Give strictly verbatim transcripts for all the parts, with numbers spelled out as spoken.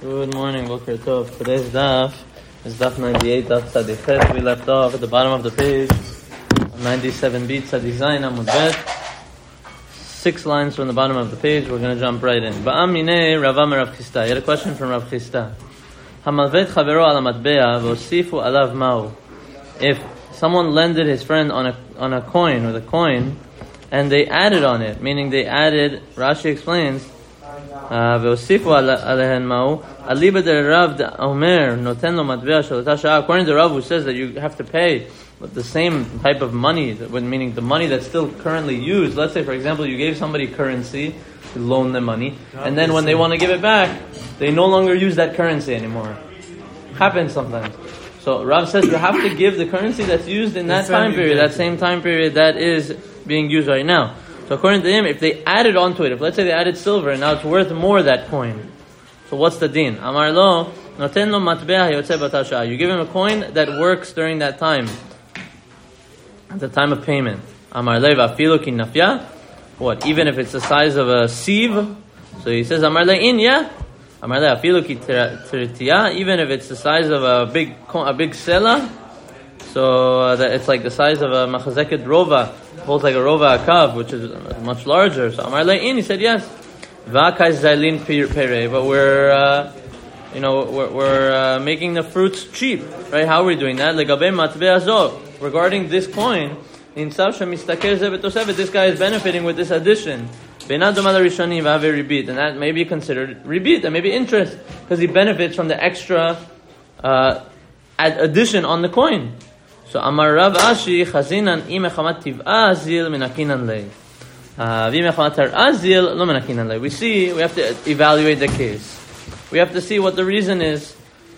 Good morning, Boker Tov. Today's daf is daf ninety-eight, daf Tzadi Chet. We left off at the bottom of the page, ninety-seven b, Tzadi Zayin Amud Bet. Six lines from the bottom of the page. We're going to jump right in. Ba'am minei Rav Amar Rav Chisda. You had a question from Rav Chisda. Hamalvet chavero al matbea v'osifu alav ma'u. If someone lended his friend on a on a coin with a coin, and they added on it, meaning they added. Rashi explains. According to Rav, who says that you have to pay the same type of money, meaning the money that's still currently used. Let's say, for example, you gave somebody currency to loan them money, and then when they want to give it back, they no longer use that currency anymore. Happens sometimes. So Rav says you have to give the currency that's used in that time period, that same time period that is being used right now. So according to him, if they added onto it, if let's say they added silver and now it's worth more that coin, so what's the din? Amar lo, noten lo matbea hayotze batasha. You give him a coin that works during that time, at the time of payment. Amar le va'afilo ki nafya. What? Even if it's the size of a sieve. So he says, Amar le in yeah. Amar le afilo ki tirtiya. Even if it's the size of a big a big sela. So uh, that it's like the size of a machazeket rova, holds like a rova akav, which is much larger. So Amar Le'in, he said yes. V'akai zaylin pere, but we're, uh, you know, we're, we're uh, making the fruits cheap, right? How are we doing that? Legabe matbeh azov. Regarding this coin, in sav shemistaker zeh b'tosefet, this guy is benefiting with this addition. Be'nad domad rishonim v'ave ribit, and that may be considered ribit, that may be interest, because he benefits from the extra uh, addition on the coin. So Amar Rav Ashi Chazinan im mechamat tiv'a azil menakinan lei. Vi mechamat tar azil lo menakinan lei. We see, we have to evaluate the case. We have to see what the reason is.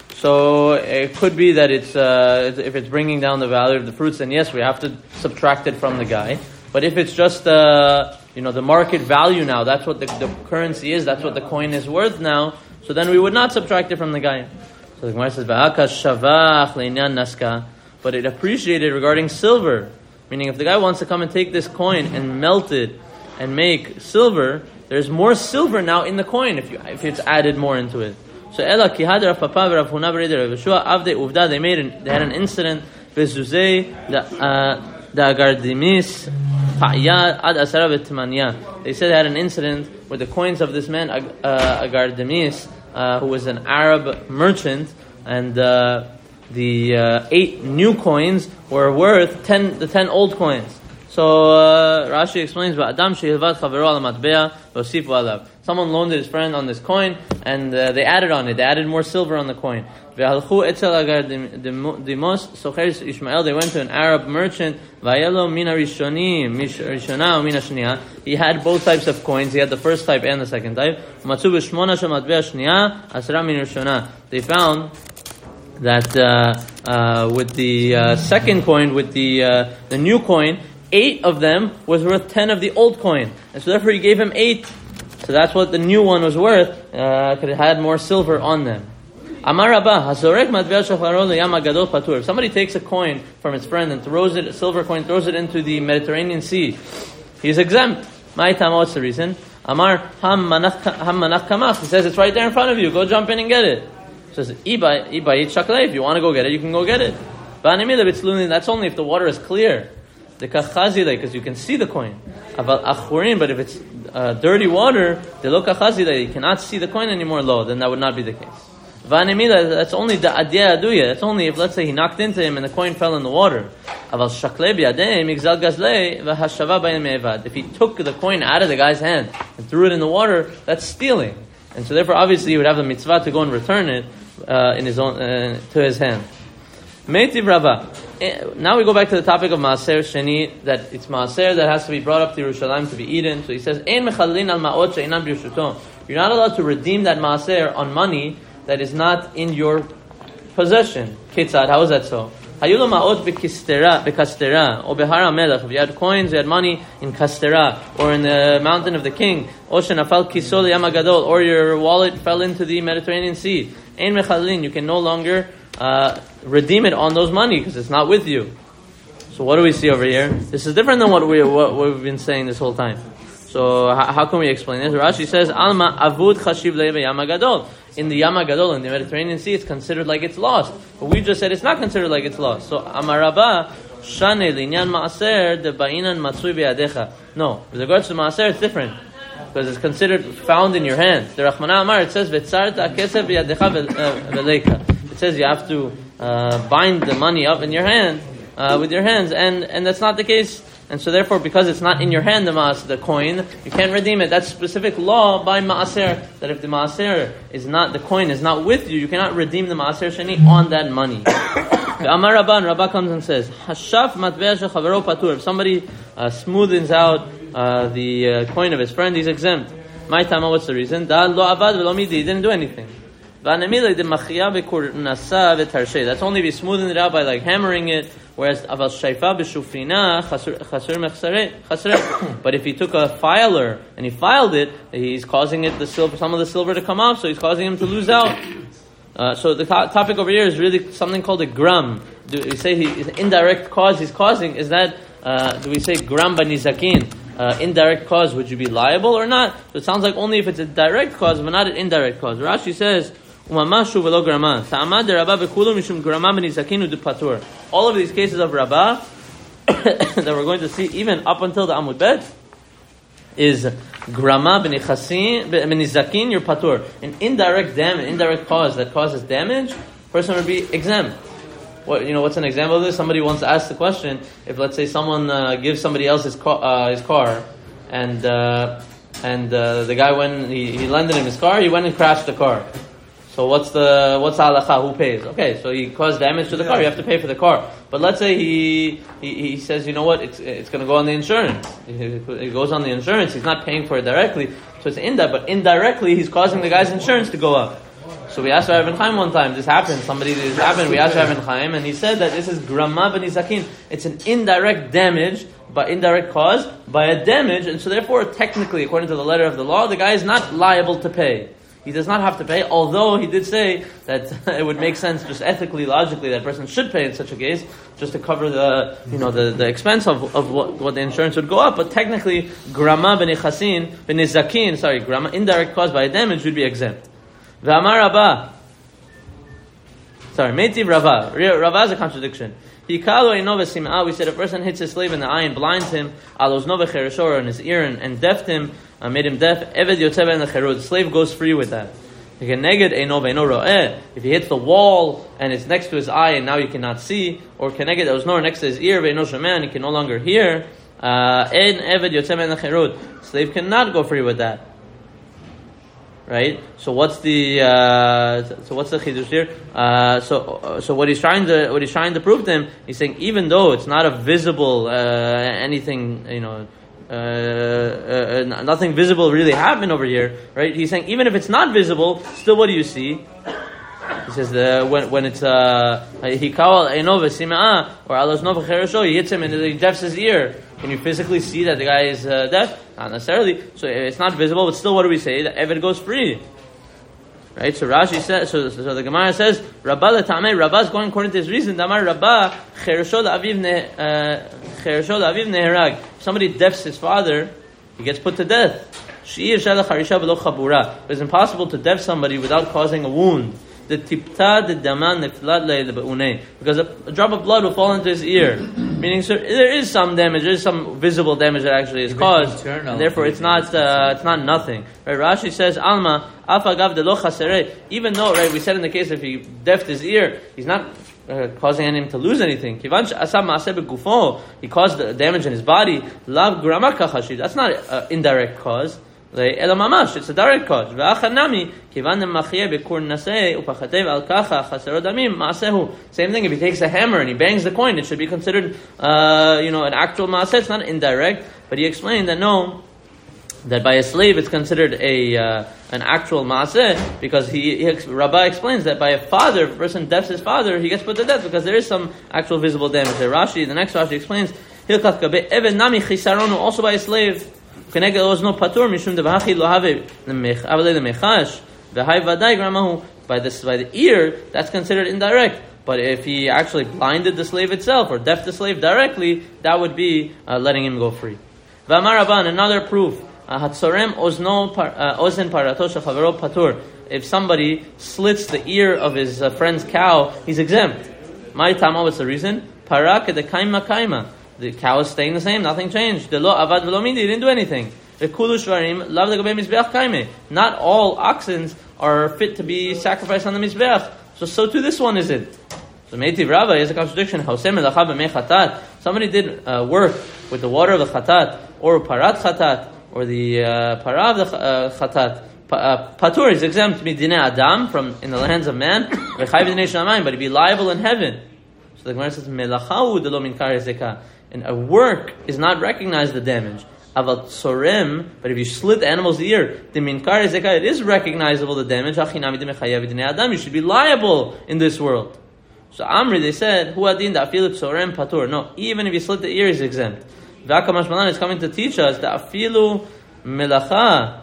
So it could be that it's uh, if it's bringing down the value of the fruits, then yes, we have to subtract it from the guy. But if it's just uh, you know the market value now, that's what the, the currency is, that's what the coin is worth now. So then we would not subtract it from the guy. So the Gemara says va'akas shavach le'inyan naska. But it appreciated regarding silver. Meaning if the guy wants to come and take this coin and melt it and make silver, there's more silver now in the coin if you if it's added more into it. So Ela Kihad Rav Papa Rav Huna B'Reder Rav Yeshua Avde Uvda, they made an, they had an incident Bezuzei Da Agardimis Pa'ya Ad Asara V'Tmanya. They said they had an incident where the coins of this man uh, Agardimis, uh, who was an Arab merchant, and uh, the uh, eight new coins were worth ten the ten old coins. So uh, Rashi explains, "Adam shehilvat chavero al matbea v'osifu alav." Someone loaned his friend on this coin, and uh, they added on it. They added more silver on the coin. Ve'halchu etzel agar dimos socheres Ishmael. They went to an Arab merchant. Vayelo mina rishonim rishona mina shniya. He had both types of coins. He had the first type and the second type. Matzu b'shmona shel matbea shniya asra min rishona. They found that uh, uh, with the uh, second coin, with the uh, the new coin, eight of them was worth ten of the old coin, and so therefore he gave him eight. So that's what the new one was worth, because uh, it had more silver on them. Amar Rabba, Hazorek matbea shacharo leyam hagadol patur. If somebody takes a coin from his friend and throws it, a silver coin, throws it into the Mediterranean Sea, he is exempt. Ma'itama, what's the reason? Amar ham manach kamach. He says it's right there in front of you. Go jump in and get it. He says, Iba, Iba, if you want to go get it, you can go get it. That's only if the water is clear. The kachazile, because you can see the coin. But if it's uh, dirty water, the lo kachazile, you cannot see the coin anymore, lo, then that would not be the case. That's only the adya aduya. That's only if, let's say, he knocked into him and the coin fell in the water. If he took the coin out of the guy's hand and threw it in the water, that's stealing. And so therefore, obviously, he would have the mitzvah to go and return it uh, in his own uh, to his hand. Meitiv Rava. Now we go back to the topic of Maaser Sheni, that it's Maaser that has to be brought up to Yerushalayim to be eaten. So he says, Ein mechalin al ma'ot she'inam b'yushuto. You're not allowed to redeem that Maaser on money that is not in your possession. Ketzad, how is that so? Hayulo ma'ot b'kastera, b'kastera, or b'har HaMelech. If you had coins, you had money in Kastera, or in the mountain of the king, or shenafal kiso liyam hagadol, or your wallet fell into the Mediterranean Sea. Ein mechalin, you can no longer uh, redeem it on those money, because it's not with you. So what do we see over here? This is different than what, we, what we've been saying this whole time. So how, how can we explain this? Rashi says, Alma avud chashiv le'yam hagadol. in the Yam HaGadol, in the Mediterranean Sea, it's considered like it's lost. But we just said it's not considered like it's lost. So, Amar Rabba, Shane linyan maaser de ba'inan matzui be'adecha. No, with regards to maaser, it's different. Because it's considered found in your hands. The Rachmana Amar, it says, V'tzarta kesef be'adecha ve'leika. It says you have to uh, bind the money up in your hand, uh, with your hands, and, and that's not the case. And so therefore, because it's not in your hand, the maas, the coin, you can't redeem it. That's specific law by maaser, that if the maaser is not, the coin is not with you, you cannot redeem the maaser sheni on that money. The Amar Rabban, Rabbah comes and says, Hashaf matbeh shechavero patur. If somebody uh, smoothens out uh, the uh, coin of his friend, he's exempt. My tama, what's the reason? Da lo avad velo midi, he didn't do anything. That's only if you smoothing it out by like hammering it. Whereas aval shayfa b'shufrina chasur mechsare. But if he took a filer and he filed it, he's causing it the silver, some of the silver to come off, so he's causing him to lose out. Uh, so the to- topic over here is really something called a gram. Do we say he, the indirect cause he's causing is that? Uh, do we say gram banizakin? Uh, indirect cause, would you be liable or not? So it sounds like only if it's a direct cause, but not an indirect cause. Rashi says, all of these cases of Rabbah that we're going to see, even up until the Amud Bet, is grama b'nizakin, your patur. An indirect damage, indirect cause that causes damage, person would be exempt. What you know? What's an example of this? Somebody wants to ask the question: if let's say someone uh, gives somebody else his car, uh, his car, and uh, and uh, the guy when he, he lended him his car, he went and crashed the car. So what's the what's halacha? Who pays? Okay, so he caused damage to the car. You have to pay for the car. But let's say he he, he says, you know what? It's it's going to go on the insurance. It goes on the insurance. He's not paying for it directly, so it's indirect. But indirectly, he's causing the guy's insurance to go up. So we asked Rav Chaim one time. This happened. Somebody this happened. We asked Rav Chaim, and he said that this is grama b'nizakin. It's an indirect damage, by indirect cause by a damage, and so therefore, technically, according to the letter of the law, the guy is not liable to pay. He does not have to pay, although he did say that it would make sense, just ethically, logically, that person should pay in such a case, just to cover the, you know, the, the expense of, of what, what the insurance would go up. But technically, grama b'nichasin, b'nizakin, sorry, grama, indirect cause by a damage would be exempt. V'amar Rabbah, sorry, Meitiv Rabbah. Rabbah is a contradiction. We said a person hits his slave in the eye and blinds him, or in his ear and, and deafed him, uh, made him deaf. The slave goes free with that. If he hits the wall and it's next to his eye and now you cannot see, or keneged that was no next to his ear, and he can no longer hear, uh, slave cannot go free with that. Right. So what's the uh, so what's the chidush here? Uh, so so what he's trying to what he's trying to prove to him, he's saying even though it's not a visible uh, anything, you know, uh, uh, nothing visible really happened over here, right? He's saying even if it's not visible, still what do you see? He says uh, when when it's hikawal einov simah or alos nov cherusho, he hits him and he deafs his ear. Can you physically see that the guy is uh, deaf? Not necessarily. So it's not visible, but still, what do we say? The Eved goes free, right? So Rashi says. So, so the Gemara says, Rabbah letamei. Rabbah is going according to his reason. Damar Rabbah cherusho la'aviv cherusho la'aviv neherag. If somebody deafs his father, he gets put to death. She'ir shalach harisha v'lo chabura. It's impossible to deaf somebody without causing a wound. The tipta the daman neflat le'beunei, because a, a drop of blood will fall into his ear. Meaning, so there is some damage, there is some visible damage that actually is caused, and therefore it's not uh, it's not nothing. Right? Rashi says, Alma afagav de lo chasere. Even though, right, we said in the case if he deafed his ear, he's not uh, causing him to lose anything. Kivan asab maaseh begufo, he caused the damage in his body. Lav grama kachashid. That's not an indirect cause. It's a direct cause. Same thing, if he takes a hammer and he bangs the coin, it should be considered uh, you know, an actual maaseh. It's not indirect. But he explained that no, that by a slave it's considered a uh, an actual maaseh, because he, he Rabbah explains that by a father, if a person deafs his father, he gets put to death because there is some actual visible damage. The Rashi, the next Rashi explains, also by a slave. By the by the ear, that's considered indirect. But if he actually blinded the slave itself or deafed the slave directly, that would be uh, letting him go free. V'amar Rabban, another proof Hatsorem ozno ozen parato shechavero patur. If somebody slits the ear of his uh, friend's cow, he's exempt. My tama, what's the reason? Parak de kaima kaima. The cow is staying the same, nothing changed. The lo avad v'lo mindi, he didn't do anything. The kulu shvarim lav legabei mizbeach kaime. Not all oxen are fit to be sacrificed on the mizbeach. So, so too this one is it. So Meitiv Rava is a contradiction. Somebody did uh, work with the water of the chatat, or parat chatat, or the uh, para of the uh, chatat. Uh, Patur is exempt midine adam from in the hands of man, but he'd be liable in heaven. So the Gemara says, "Melachau delo minkar zeka," and a work is not recognized the damage. Aval tsorem, but if you slit the animal's ear, the minkar zeka, it is recognizable the damage. Adam, you should be liable in this world. So Amri, they said, "Hu adin da afilu tsorem patur." No, even if you slit the ear, is exempt. V'akamash Malan is coming to teach us that afilu melacha.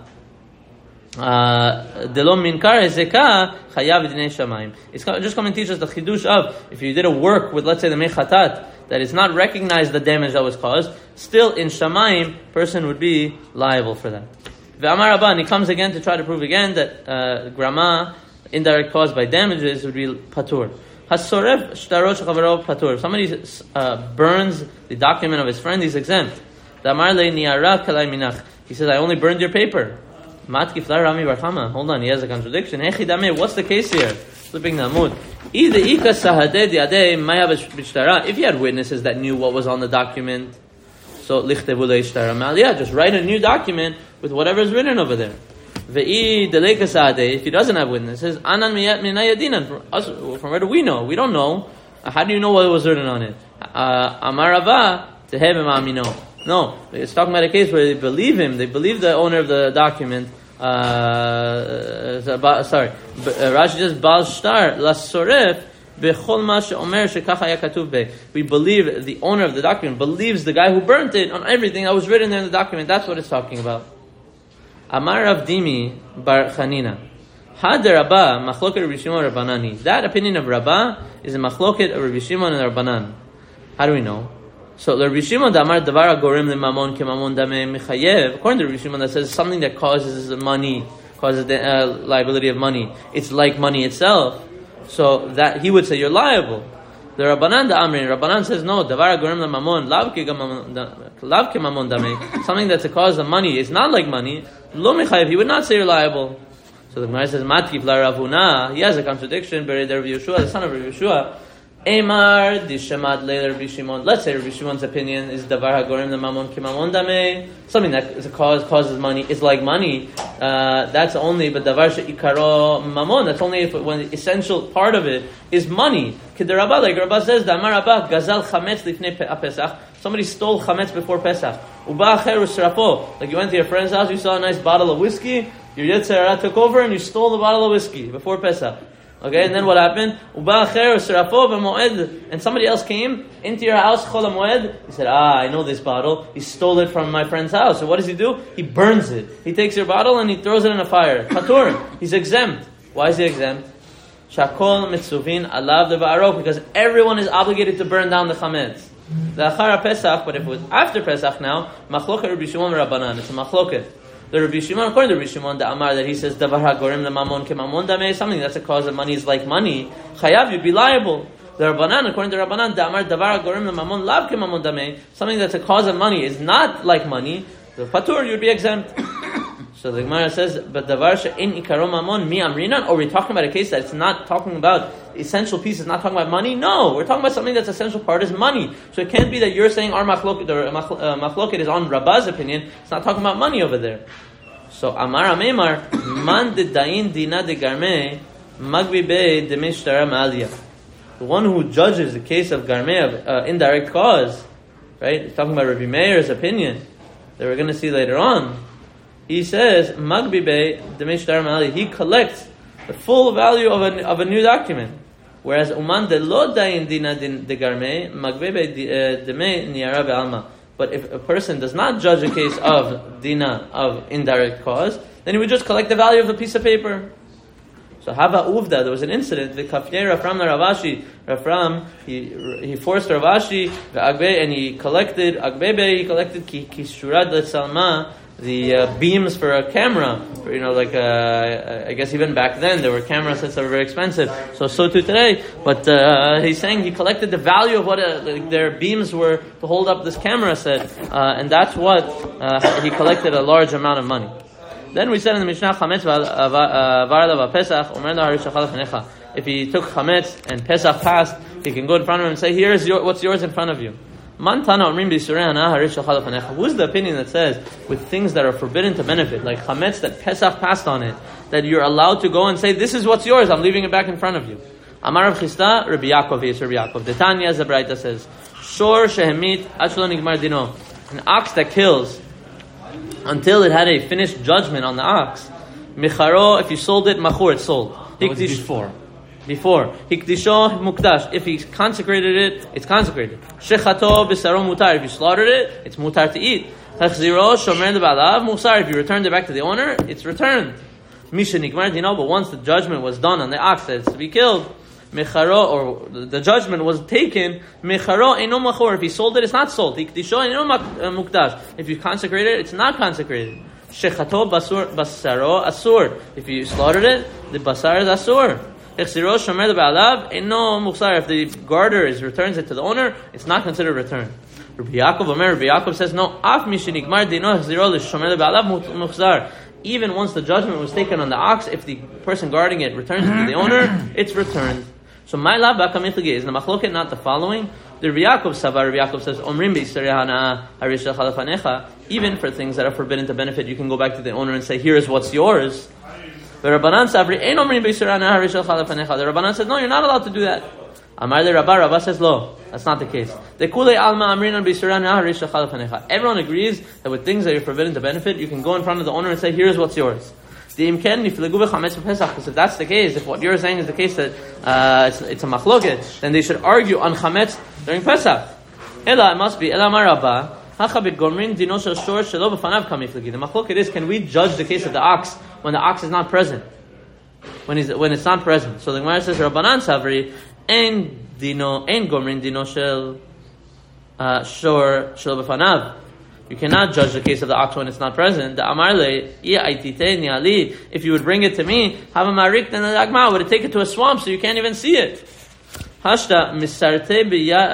Delo minkar zeka chayav b'dinei shamayim. It's just coming to teach us the chidush of if you did a work with, let's say, the mechatat that is not recognized the damage that was caused, still in shamayim, person would be liable for that. Ve'amar Rabba, and he comes again to try to prove again that uh, grama, indirect cause by damages, would be patur. Hasorev shtarot shechavaro patur. If somebody uh, burns the document of his friend, he's exempt. Damar le niara kalai minach. He says, I only burned your paper. Matkif la Rami Barchama. Hold on, he has a contradiction. What's the case here? Flipping the Amud. If you had witnesses that knew what was on the document, so just write a new document with whatever is written over there. If he doesn't have witnesses, from where do we know? We don't know. How do you know what was written on it? Amarava tehevim. No, it's talking about a case where they believe him. They believe the owner of the document. Uh, sorry, Rashi says Bal Shtar Lasoref Bechol Ma Sheomer Shekach Haya Katuv Be. We believe the owner of the document believes the guy who burnt it on everything that was written there in the document. That's what it's talking about. Amar Rav Dimi Bar Chanina Had Rabba Machloket Rabbi Shimon Rabbanani. That opinion of Rabba is a Machloket of Rabbi Shimon and Rabbanan. How do we know? So Rabbi Shimon Damar Davar Gorim LeMamon Kemamon Dame Mechayev. According to Rabbi Shimon, that says something that causes money, causes the uh, liability of money. It's like money itself. So that he would say you're liable. The Rabbanan da Amrin, Rabbanan says no. Davar Gorim LeMamon Lav Kemamon Dame. Something that's a cause of money. It's not like money. Lo Mechayev. He would not say you're liable. So the Gemara says Matkif la Ravuna. He has a contradiction. But Rabbi Yeshua, the son of Rabbi Yeshua. Emar dishamad le Rabbi Shimon. Let's say Rabbi Shimon's opinion is davar hagorim lemamon kimamon dameh. Something that is a cause causes money is like money. Uh, that's only, but davar sheikaro mamon. That's only if when the essential part of it is money. Kiderabba, like Rabba says, damar Rabba gazal chametz lifnei Pesach. Somebody stole chametz before Pesach. Uba acher usrapo. Like you went to your friend's house, you saw a nice bottle of whiskey. Your Yetzer Hara took over and you stole the bottle of whiskey before Pesach. Okay, and then what happened? And somebody else came into your house, Chol HaMoed. He said, ah, I know this bottle. He stole it from my friend's house. So what does he do? He burns it. He takes your bottle and he throws it in a fire. Patur. He's exempt. Why is he exempt? Shakol mitzuvin alav deva'arok. Because everyone is obligated to burn down the chametz. The Achara Pesach, but if it was after Pesach now, machloket Rabbi Shimon Rabbanan. It's a machloket. The Rabbi Shimon, according to Rabbi Shimon, the Amar that he says davar hagorim lemamon kemamon dameh, something that's a cause of money is like money. Chayav, you'd be liable. The Rabbanan, according to Rabbanan, the Amar davar hagorim lemamon lav kemamon dameh, something that's a cause of money is not like money. The patur, you'd be exempt. So the Gemara says, but davar she'in ikaro mamon mi amrinan. Or we're talking about a case that it's not talking about essential piece. It's not talking about money. No, we're talking about something that's essential part is money. So it can't be that you're saying our machloket, the uh, machloket is on Rabba's opinion. It's not talking about money over there. So Amar Amemar man de dain dina de garme magbi be de mishtara malya. The one who judges the case of garme of uh, indirect cause, right? He's talking about Rabbi Meir's opinion that we're going to see later on. He says magbi be de mishtara malya. He collects the full value of a of a new document. Whereas uman de lo dain dina de garme magbi be de me niara be'alma. But if a person does not judge a case of dina, of indirect cause, then he would just collect the value of the piece of paper. So Hava Uvda, there was an incident, the Kafyer Rafram Ravashi, Rafram, he he forced Ravashi, and he collected, Agbebe, he collected Ki Shurad Salma, the uh, beams for a camera. For, you know, like uh, I guess even back then there were camera sets that were very expensive. So so too today. But uh, he's saying he collected the value of what uh, like their beams were to hold up this camera set, uh, and that's what uh, he collected a large amount of money. Then we said in the Mishnah, Chametz v'arla v'Pesach, Omer lo harish shachal lefanecha. If he took chametz and Pesach passed, he can go in front of him and say, "Here's your, what's yours in front of you." Who's the opinion that says with things that are forbidden to benefit, like chametz that Pesach passed on it, that you're allowed to go and say, "This is what's yours. I'm leaving it back in front of you"? Amar Rav Chisda, Rabbi Yaakov, yes, Rabbi Yaakov. The Tanya, the Braita says, "Shor shehemit ad shelo nigmar dino." An ox that kills until it had a finished judgment on the ox, micharo. If you sold it, machur, it's sold. What was before? Before hikdisho mukdash, if he consecrated it, it's consecrated. Shechato b'saro mutar, if you slaughtered it, it's mutar to eat. Hachziro shomer lebalav musar, if you returned it back to the owner, it's returned. Misha nikmar dino, but once the judgment was done on the ox that it's to be killed, mecharo, or the judgment was taken, mecharo eno machor, if he sold it, it's not sold. Hikdisho eno mukdash, if you consecrated it, it's not consecrated. Shechato basur basaro asur, if you slaughtered it, the basar is asur. If the garter is returns it to the owner, it's not considered return. Rabbi Yaakov Omer, Rabbi Yaakov says no. Even once the judgment was taken on the ox, if the person guarding it returns it to the owner, it's returned. So my lab is the machloket not the following. The Rabbi Yaakov Savar, Rabbi Yaakov says Omrim beisarehana harish chalafanecha. Even for things that are forbidden to benefit, you can go back to the owner and say, "Here is what's yours." The Rabbanan says, no, you're not allowed to do that. Amar le Rabba, Rabba says, no, that's not the case. Everyone agrees that with things that you're forbidden to benefit, you can go in front of the owner and say, here's what's yours. Because if that's the case, if what you're saying is the case that uh, it's, it's a machloket, then they should argue on chametz during Pesach. Ela, it must be, Ela Amar Rabba, the machloket is, can we judge the case of the ox when the ox is not present? When he's when it's not present. So the Gemara says, Rabbanan Savri, ein dino, ein gomrin dino shel shor shel b'fanav. You cannot judge the case of the ox when it's not present. The Amarle, if you would bring it to me, have a marik then the dagma, would take it to a swamp so you can't even see it. Hashta misarte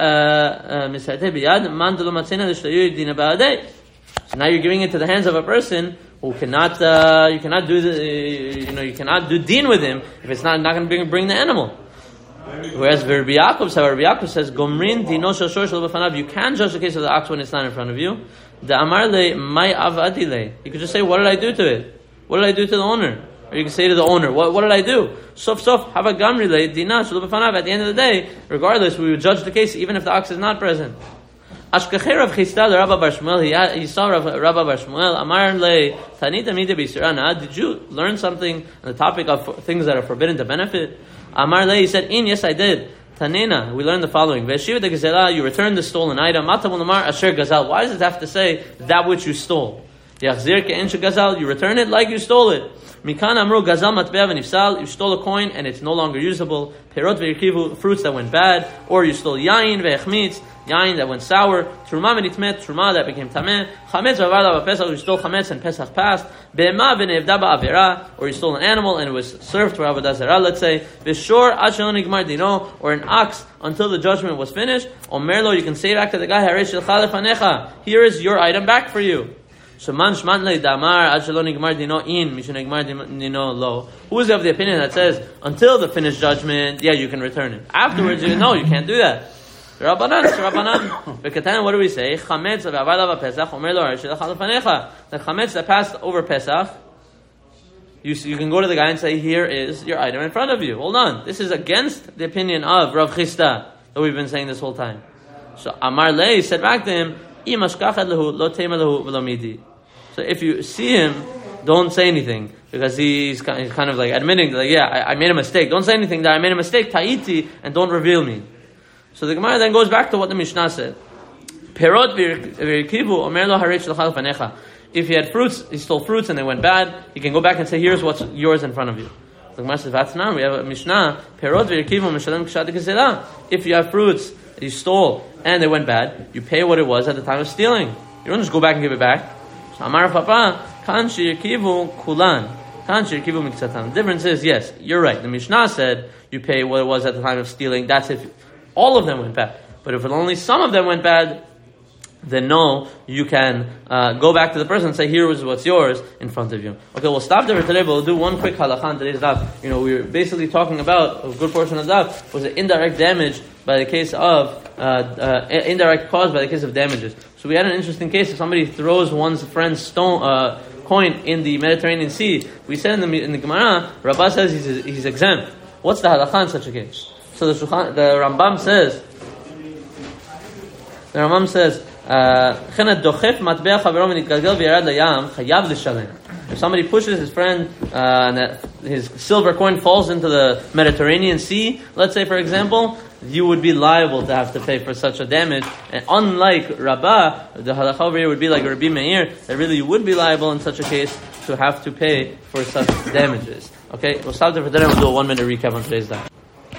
biyad misarte biyad man delo matzena l'shtayu dina ba'adei. So now you're giving it to the hands of a person who cannot, uh, you cannot do the, uh, you know, you cannot do din with him if it's not not going to bring, bring the animal. Whereas Rabbi Yaakov, so Rabbi Yaakov says, "Gomrin dino shel shor shel b'fanav." You can judge the case of the ox when it's not in front of you. The Amarle may avadile. You could just say, "What did I do to it? What did I do to the owner?" Or you can say to the owner, "What, what did I do?" Sof sof have a gamrile dina shel b'fanav. At the end of the day, regardless, we would judge the case even if the ox is not present. Ashkacher Rav Chisda Rabba Bar Shmuel. He, he saw Rabba Bar Shmuel. Amar le tanita mida b'sirana. Did you learn something on the topic of things that are forbidden to benefit? Amar le. He said, "In yes, I did." Tanena. We learned the following: V'eshiv de gazela. You return the stolen item. Matamul namar asher gazal. Why does it have to say that which you stole? Yachzir ke'en shegazal. You return it like you stole it. Mikan amru gazal matbea v'nifsal. You stole a coin and it's no longer usable. Perot v'yirkivu. Fruits that went bad, or you stole yain ve'echmitz. Yain that went sour, truma v'nitmet, truma that became tameh, chametz v'avarla v'pesach, you stole chametz and Pesach passed, be'ema v'nevda ba'avera, or you stole an animal and it was served for avodah zarah, let's say, v'shor ad shelo nigmar dino, or an ox until the judgment was finished, omerlo, you can say back to the guy, harei shelcha lefanecha, here is your item back for you. Shaman shman le damar ad shelo nigmar dino in, mishu nigmar dino lo. Who is of the opinion that says, until the finished judgment, yeah, you can return it. Afterwards, you no, you can't do that. Rabbanan, Rabbanan. V'katan, what do we say? Chametz v'avada v'pesach omer lo harei shelcha lefanecha. The chametz that passed over Pesach, you you can go to the guy and say, here is your item in front of you. Hold on, this is against the opinion of Rav Chisda that we've been saying this whole time. So Amar Lei said back to him, Imashkachad lehu lo tema lehu v'lo midi. So if you see him, don't say anything because he's kind of like admitting, like, yeah, I, I made a mistake. Don't say anything that I made a mistake, ta'iti, and don't reveal me. So the Gemara then goes back to what the Mishnah said. Perot v'yirkivu omer lo harei shelcha lefanecha. If he had fruits, he stole fruits and they went bad, he can go back and say, here's what's yours in front of you. The Gemara says, that's not. We have a Mishnah. Perot v'yirkivu mishalem k'shat gezela. If you have fruits that you stole and they went bad, you pay what it was at the time of stealing. You don't just go back and give it back. Amar Papa, kan shirkivu kulan, kan shirkivu miksatam. The difference is, yes, you're right. The Mishnah said you pay what it was at the time of stealing. That's if all of them went bad. But if only some of them went bad, then no, you can uh, go back to the person and say, here is what's yours in front of you. Okay, we'll stop there for today, but we'll do one quick halakha on today's daf. You know, we were basically talking about, a good portion of the daf was an indirect damage by the case of, uh, uh, indirect cause by the case of damages. So we had an interesting case. If somebody throws one's friend's stone, uh, coin in the Mediterranean Sea, we said in the, in the Gemara, Rabbah says he's, he's exempt. What's the halakha in such a case? So the, Shulchan, the Rambam says, the Rambam says, if somebody pushes his friend uh, and his silver coin falls into the Mediterranean Sea, let's say for example, you would be liable to have to pay for such a damage. And unlike Rabbah, the halakha over here would be like Rabbi Meir, that really you would be liable in such a case to have to pay for such damages. Okay, we'll stop there for today and we'll do a one minute recap on today's daf.